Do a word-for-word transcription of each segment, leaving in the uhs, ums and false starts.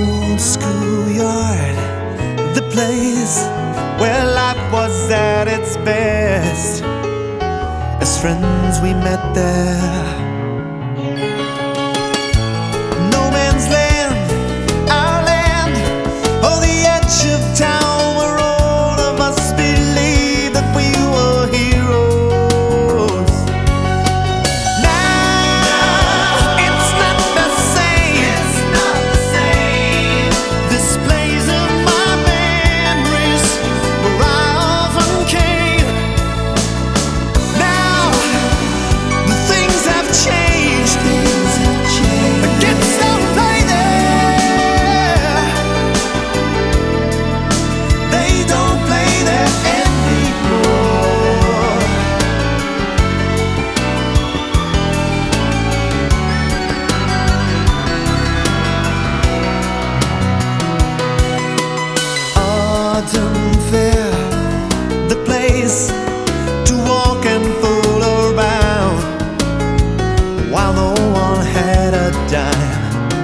old schoolyard, the place where life was at its best. As friends we met there. No man's land, our land, on the edge of town, where all of us believed that we were heroes. Now it's not the same. It's not the same. This place in my memories, where I often came. Now the things have changed. Things have changed. The kids don't play there. They don't play there anymore. Autumn Fair, the place to walk and fool around, while no one had a dime.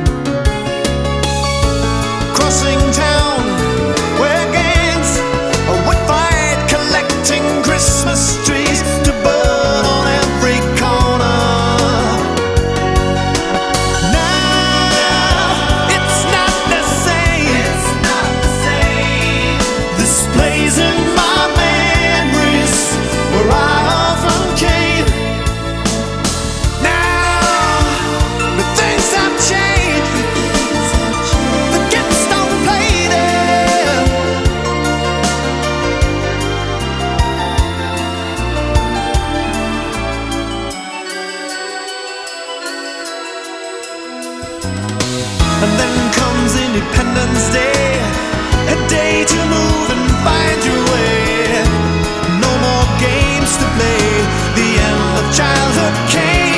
Crossing town, where gangs would fight, collecting Christmas trees to burn on every corner. Now it's not the same. It's not the same. This place in my memories, where I often came. Now the things have changed. The kids don't play there. And then comes Independence Day, a day to move and find your way. No more games to play. The end of childhood came.